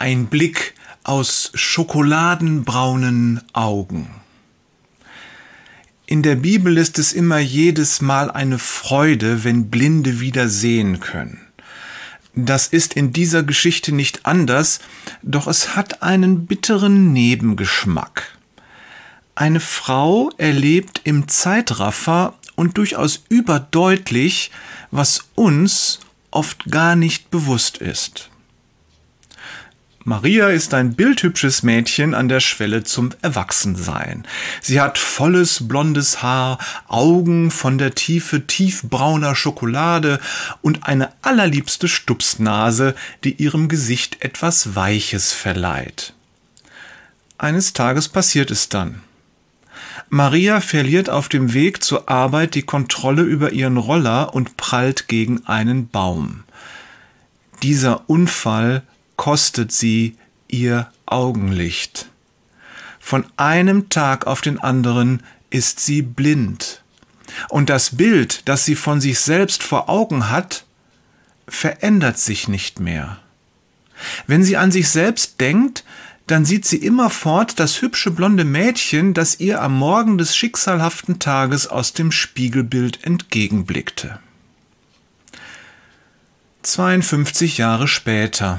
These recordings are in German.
Ein Blick aus schokoladenbraunen Augen. In der Bibel ist es immer jedes Mal eine Freude, wenn Blinde wieder sehen können. Das ist in dieser Geschichte nicht anders, doch es hat einen bitteren Nebengeschmack. Eine Frau erlebt im Zeitraffer und durchaus überdeutlich, was uns oft gar nicht bewusst ist. Maria ist ein bildhübsches Mädchen an der Schwelle zum Erwachsensein. Sie hat volles blondes Haar, Augen von der Tiefe tiefbrauner Schokolade und eine allerliebste Stupsnase, die ihrem Gesicht etwas Weiches verleiht. Eines Tages passiert es dann. Maria verliert auf dem Weg zur Arbeit die Kontrolle über ihren Roller und prallt gegen einen Baum. Dieser Unfall kostet sie ihr Augenlicht. Von einem Tag auf den anderen ist sie blind. Und das Bild, das sie von sich selbst vor Augen hat, verändert sich nicht mehr. Wenn sie an sich selbst denkt, dann sieht sie immerfort das hübsche blonde Mädchen, das ihr am Morgen des schicksalhaften Tages aus dem Spiegelbild entgegenblickte. 52 Jahre später.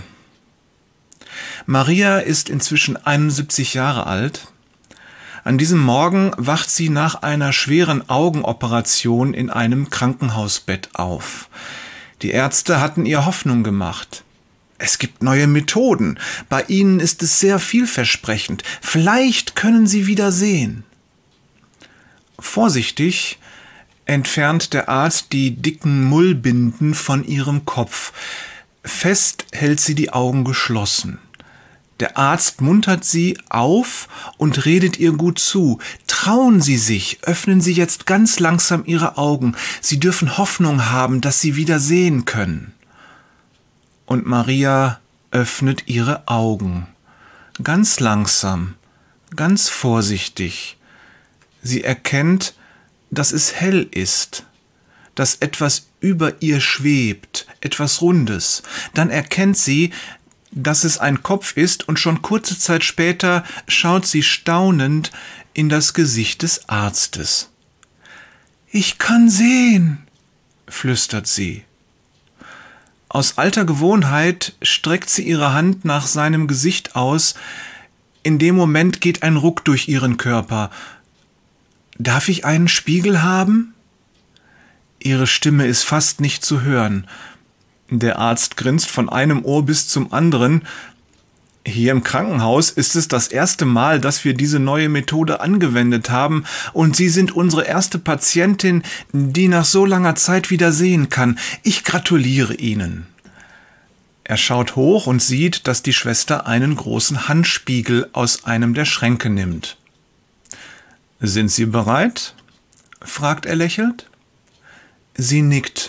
Maria ist inzwischen 71 Jahre alt. An diesem Morgen wacht sie nach einer schweren Augenoperation in einem Krankenhausbett auf. Die Ärzte hatten ihr Hoffnung gemacht. Es gibt neue Methoden. Bei ihnen ist es sehr vielversprechend. Vielleicht können sie wieder sehen. Vorsichtig entfernt der Arzt die dicken Mullbinden von ihrem Kopf. Fest hält sie die Augen geschlossen. Der Arzt muntert sie auf und redet ihr gut zu. Trauen Sie sich, öffnen Sie jetzt ganz langsam Ihre Augen. Sie dürfen Hoffnung haben, dass Sie wieder sehen können. Und Maria öffnet ihre Augen. Ganz langsam, ganz vorsichtig. Sie erkennt, dass es hell ist, dass etwas über ihr schwebt, etwas Rundes. Dann erkennt sie, dass es ein Kopf ist, und schon kurze Zeit später schaut sie staunend in das Gesicht des Arztes. »Ich kann sehen«, flüstert sie. Aus alter Gewohnheit streckt sie ihre Hand nach seinem Gesicht aus. In dem Moment geht ein Ruck durch ihren Körper. »Darf ich einen Spiegel haben?« Ihre Stimme ist fast nicht zu hören. Der Arzt grinst von einem Ohr bis zum anderen. Hier im Krankenhaus ist es das erste Mal, dass wir diese neue Methode angewendet haben, und Sie sind unsere erste Patientin, die nach so langer Zeit wieder sehen kann. Ich gratuliere Ihnen. Er schaut hoch und sieht, dass die Schwester einen großen Handspiegel aus einem der Schränke nimmt. »Sind Sie bereit?« fragt er lächelnd. Sie nickt.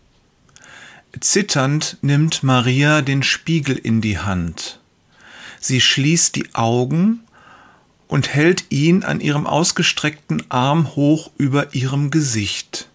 Zitternd nimmt Maria den Spiegel in die Hand. Sie schließt die Augen und hält ihn an ihrem ausgestreckten Arm hoch über ihrem Gesicht.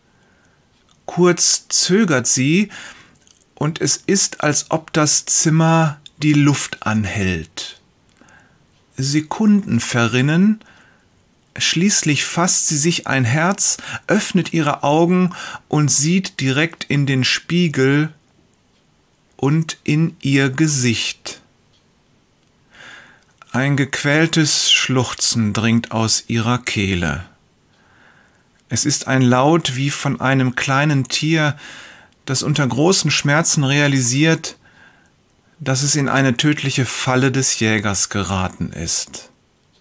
Kurz zögert sie, und es ist, als ob das Zimmer die Luft anhält. Sekunden verrinnen. Schließlich fasst sie sich ein Herz, öffnet ihre Augen und sieht direkt in den Spiegel und in ihr Gesicht. Ein gequältes Schluchzen dringt aus ihrer Kehle. Es ist ein Laut wie von einem kleinen Tier, das unter großen Schmerzen realisiert, dass es in eine tödliche Falle des Jägers geraten ist.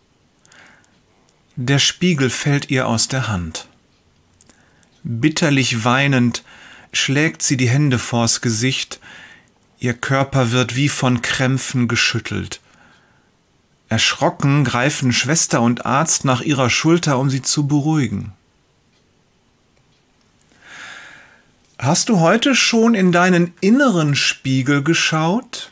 Der Spiegel fällt ihr aus der Hand. Bitterlich weinend schlägt sie die Hände vors Gesicht, ihr Körper wird wie von Krämpfen geschüttelt. Erschrocken greifen Schwester und Arzt nach ihrer Schulter, um sie zu beruhigen. Hast du heute schon in deinen inneren Spiegel geschaut?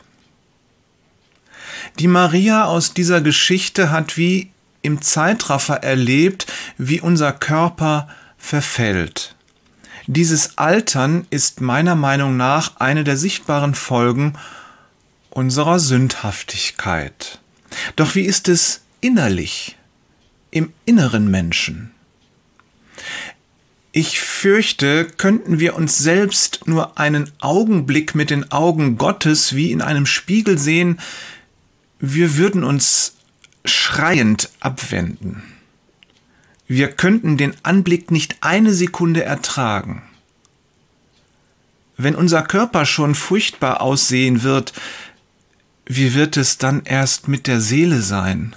Die Maria aus dieser Geschichte hat wie im Zeitraffer erlebt, wie unser Körper verfällt. Dieses Altern ist meiner Meinung nach eine der sichtbaren Folgen, unserer Sündhaftigkeit. Doch wie ist es innerlich, im inneren Menschen? Ich fürchte, könnten wir uns selbst nur einen Augenblick mit den Augen Gottes wie in einem Spiegel sehen, wir würden uns schreiend abwenden. Wir könnten den Anblick nicht eine Sekunde ertragen. Wenn unser Körper schon furchtbar aussehen wird, wie wird es dann erst mit der Seele sein?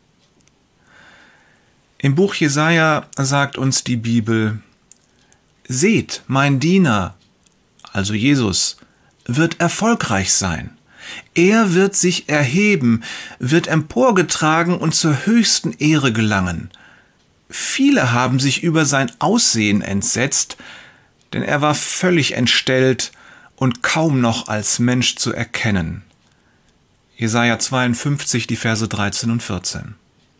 Im Buch Jesaja sagt uns die Bibel: Seht, mein Diener, also Jesus, wird erfolgreich sein. Er wird sich erheben, wird emporgetragen und zur höchsten Ehre gelangen. Viele haben sich über sein Aussehen entsetzt, denn er war völlig entstellt und kaum noch als Mensch zu erkennen. Jesaja 52, die Verse 13 und 14.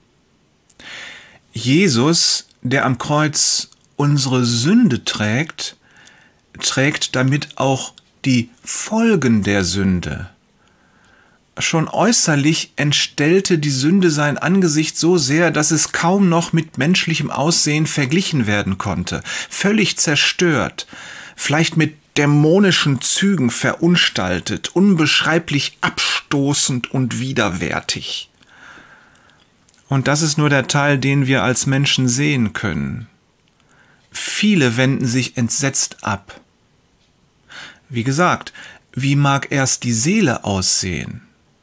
Jesus, der am Kreuz unsere Sünde trägt, trägt damit auch die Folgen der Sünde. Schon äußerlich entstellte die Sünde sein Angesicht so sehr, dass es kaum noch mit menschlichem Aussehen verglichen werden konnte. Völlig zerstört, vielleicht mit dämonischen Zügen verunstaltet, unbeschreiblich abstoßend und widerwärtig. Und das ist nur der Teil, den wir als Menschen sehen können. Viele wenden sich entsetzt ab. Wie gesagt, wie mag erst die Seele aussehen?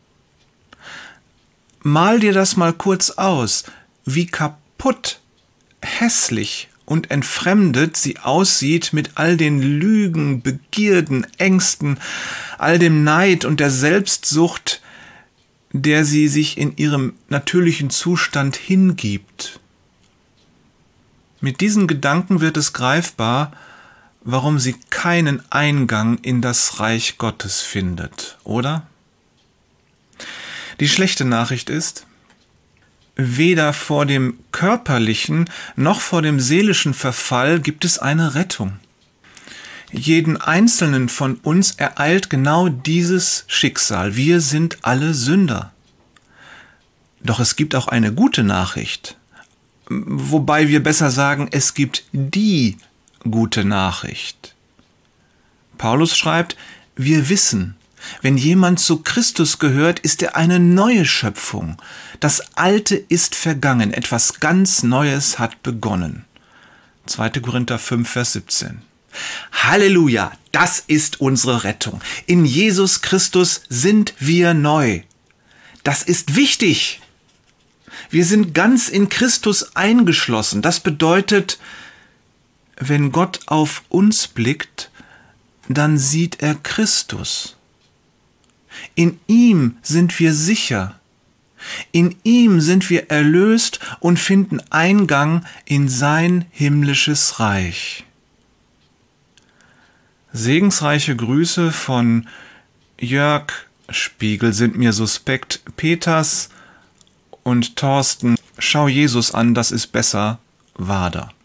Mal dir das mal kurz aus, wie kaputt, hässlich und entfremdet sie aussieht mit all den Lügen, Begierden, Ängsten, all dem Neid und der Selbstsucht, der sie sich in ihrem natürlichen Zustand hingibt. Mit diesen Gedanken wird es greifbar, warum sie keinen Eingang in das Reich Gottes findet, oder? Die schlechte Nachricht ist, weder vor dem körperlichen noch vor dem seelischen Verfall gibt es eine Rettung. Jeden Einzelnen von uns ereilt genau dieses Schicksal. Wir sind alle Sünder. Doch es gibt auch eine gute Nachricht. Wobei wir besser sagen, es gibt die gute Nachricht. Paulus schreibt, wir wissen, wenn jemand zu Christus gehört, ist er eine neue Schöpfung. Das Alte ist vergangen, etwas ganz Neues hat begonnen. 2. Korinther 5, Vers 17. Halleluja, das ist unsere Rettung. In Jesus Christus sind wir neu. Das ist wichtig. Wir sind ganz in Christus eingeschlossen. Das bedeutet, wenn Gott auf uns blickt, dann sieht er Christus. In ihm sind wir sicher. In ihm sind wir erlöst und finden Eingang in sein himmlisches Reich. Segensreiche Grüße von Jörg, Spiegel sind mir suspekt, Peters und Thorsten, schau Jesus an, das ist besser, Wader.